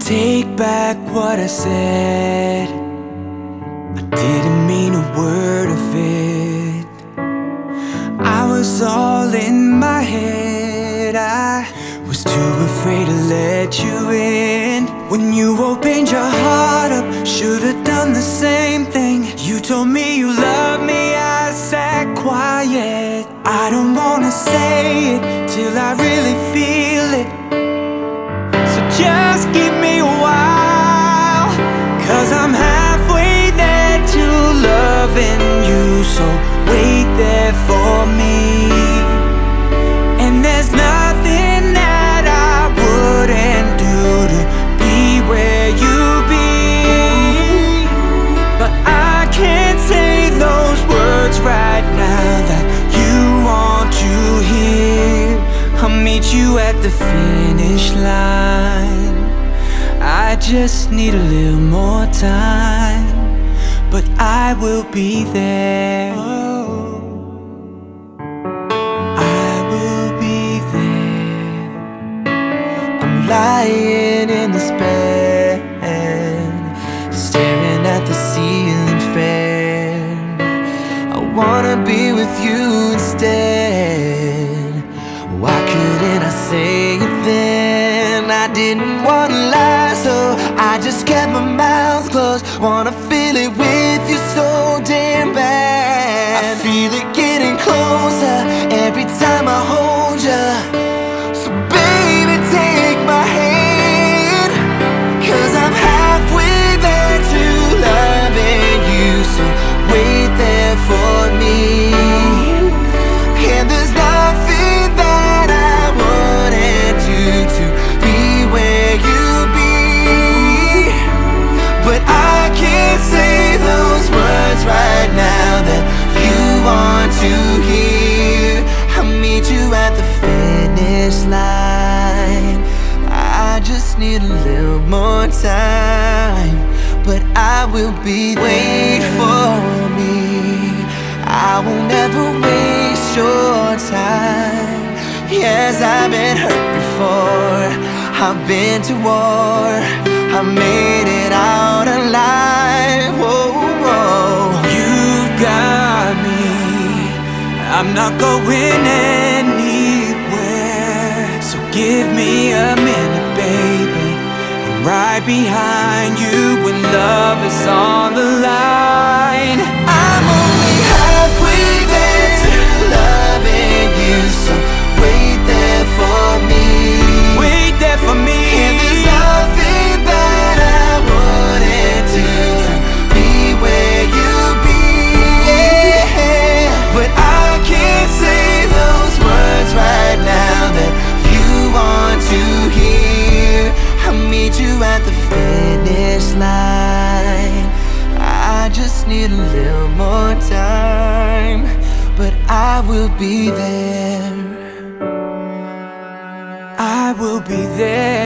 take back what I said. I didn't mean a word of it. I was all in my head. I was too afraid to let you in. When you opened your heart up, should've done the same thing. You told me you loved me, I sat quiet. I don't wanna say it till I really feel it. So just give me a while, 'cause I'm halfway there to loving you. So wait there for me. And there's nothing that I wouldn't do to be where you be. But I can't say those words right now that you want to hear. I'll meet you at the finish line. I just need a little more time, but I will be there. I will be there. I'm lying in this bed, staring at the ceiling fan. I wanna be with you instead. Why couldn't I say it then? I didn't wanna lie, so I just kept my mouth closed. Wanna feel it with you so damn bad. I feel it getting closer every time I hold you. So baby, take my hand, 'cause I'm halfway there to loving you. So wait there for me. And there's nothing that I wouldn't do to be where you be. But I can't say those words right now that you want to hear. I'll meet you at the finish line. I just need a little more time, but I will be there. Wait for me, I will never waste your time. Yes, I've been hurt before, I've been to war, I made it out alive. Whoa, whoa. You've got me, I'm not going anywhere. So give me a minute, baby, I'm right behind you when love is on the line. I'm only halfway there to loving you. So wait there for me. Wait there for me. And there's nothing that I wouldn't do to be where you be. But I can't say those words right now that you want to hear. I'll meet you at the finish line. I just need a little more time, but I will be there. I will be there.